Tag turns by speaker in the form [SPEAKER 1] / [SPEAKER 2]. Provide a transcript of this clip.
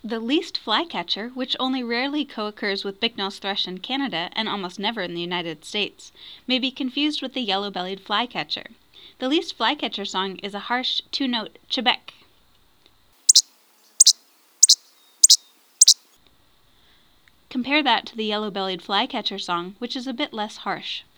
[SPEAKER 1] The least flycatcher, which only rarely co-occurs with Bicknell's thrush in Canada and almost never in the United States, may be confused with the yellow-bellied flycatcher. The least flycatcher song is a harsh two-note chebec. Compare that to the yellow-bellied flycatcher song, which is a bit less harsh.